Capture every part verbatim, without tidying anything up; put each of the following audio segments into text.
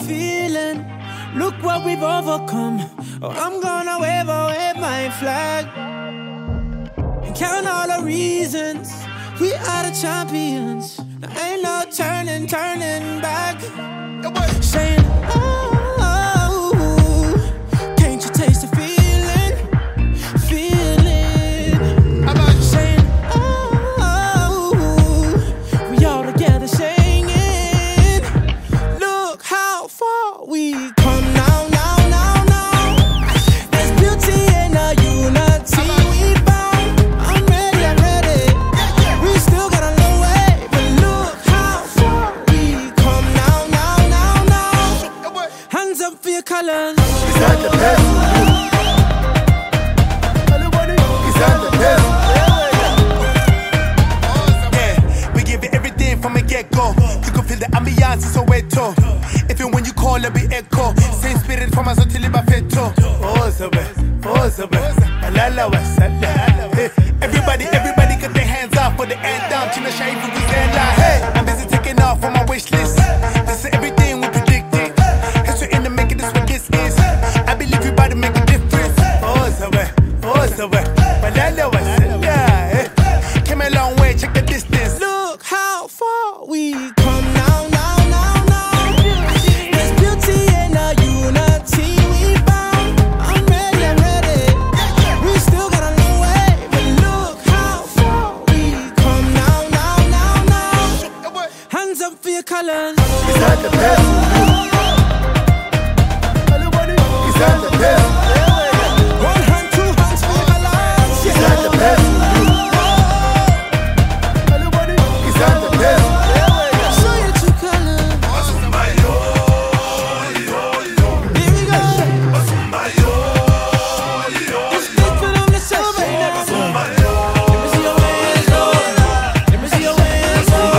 feeling. Look what we've overcome. Oh, I'm gonna wave away my flag and count all the reasons we are the champions. There ain't no turning, turning back. Saying, oh, can't you taste the feeling? Feeling. Saying, oh, we all together singing. Look how far we come now, now, now, now. There's beauty in the unity we found. I'm ready, I'm ready. We still got a long way, but look how far we come now, now, now, now. Hands up for your colors. Is that the best? Is that the best? Yeah, we give it everything from a get-go. You can feel the ambiance, it's so wet too. Even when you call, it be echo. Same spirit from us until it feto. Oh, so bad, oh, so bad. Malala was everybody, everybody got their hands up for the end down. China shine for hey, I'm busy taking off on my wish list. This is everything we predicted. History in the making, this what this is. I believe everybody make a difference. Oh, so bad, oh, so bad. Malala was came a long way, check the distance. Look how far we come now, now, now, now. There's beauty in the unity we found. I'm ready, I'm ready. We still got a long way, but look how far we come now, now, now, now. Hands up for your colors. Is that the best? Is that the best? One hand, two hands for your colors. Is that the best? Is that the best? Show your true colors. Here we go. It's different on the show right now. Let me see your hands, oh. Let me see your hands, oh.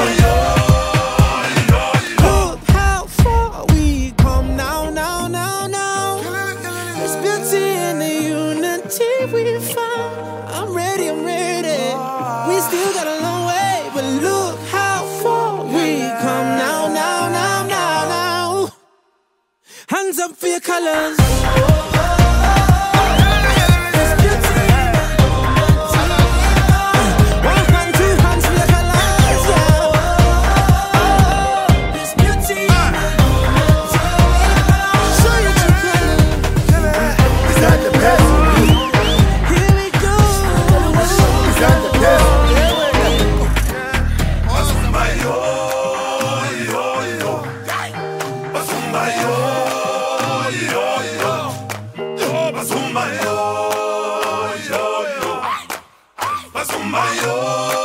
Look how far we come now, now, now, now. There's beauty in the unity we found. I'm ready, I'm ready. We still got a long way, but look how far we come now, now, now, now, now. Hands up for your colors. There's beauty in the unity. One hand, two hands for your colors, yeah. There's beauty in the unity. Show your true colors. Is that the best? Here we go. Is that the best? Basumba yo,